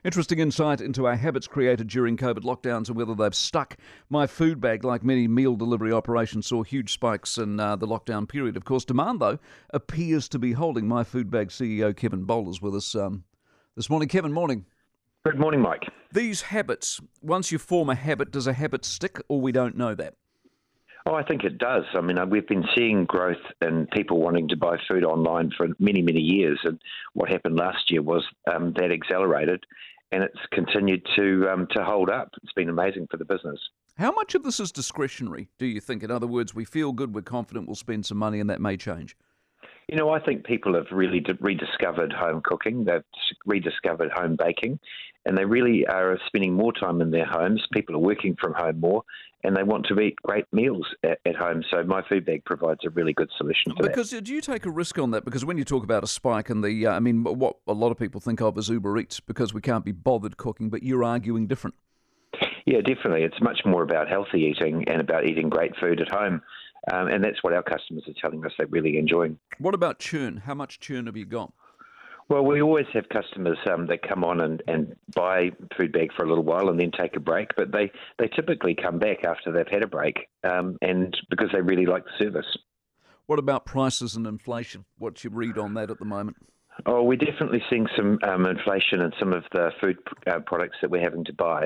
Interesting insight into our habits created during COVID lockdowns and whether they've stuck. My Food Bag, like many meal delivery operations, saw huge spikes in the lockdown period. Of course, demand, though, appears to be holding. My Food Bag CEO Kevin Bowler's with us this morning. Kevin, morning. Good morning, Mike. These habits, once you form a habit, does a habit stick, or we don't know that? Oh, I think it does. I mean, we've been seeing growth in people wanting to buy food online for many, many years. And what happened last year was that accelerated, and it's continued to hold up. It's been amazing for the business. How much of this is discretionary, do you think? In other words, we feel good, we're confident, we'll spend some money, and that may change. You know, I think people have really rediscovered home cooking. They've rediscovered home baking, and they really are spending more time in their homes. People are working from home more, and they want to eat great meals at home. So My Food Bag provides a really good solution for that. Because do you take a risk on that? Because when you talk about a spike in the, what a lot of people think of as Uber Eats, because we can't be bothered cooking, but you're arguing different. Yeah, definitely. It's much more about healthy eating and about eating great food at home. And that's what our customers are telling us they're really enjoying. What about churn? How much churn have you got? Well, we always have customers that come on and buy Food Bag for a little while and then take a break, but they typically come back after they've had a break and because they really like the service. What about prices and inflation? What's your read on that at the moment? Oh, we're definitely seeing some inflation in some of the food products that we're having to buy,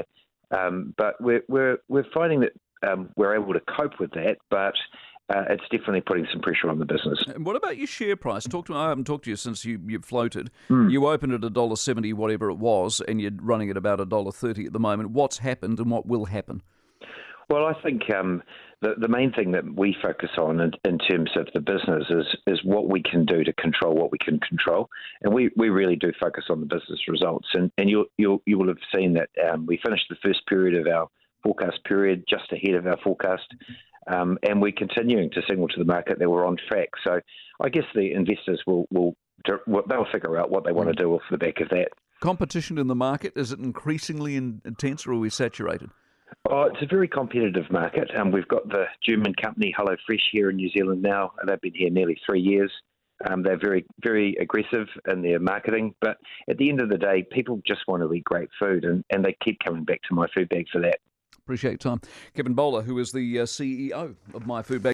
but we're finding that we're able to cope with that, but it's definitely putting some pressure on the business. And what about your share price? I haven't talked to you since you floated. You opened at $1.70, whatever it was, and you're running at about $1.30 at the moment. What's happened and what will happen? Well, I think the main thing that we focus on in terms of the business is what we can do to control what we can control, and we really do focus on the business results. And you will have seen that we finished the first period of our forecast period just ahead of our forecast, and we're continuing to signal to the market that we're on track. So I guess the investors they'll figure out what they want to do off the back of that. Competition in the market, is it increasingly intense, or are we saturated? Oh, it's a very competitive market. We've got the German company HelloFresh here in New Zealand now. They've been here nearly 3 years. They're very, very aggressive in their marketing. But at the end of the day, people just want to eat great food, and they keep coming back to My Food Bag for that. Appreciate your time. Kevin Bowler, who is the CEO of My Food Bag.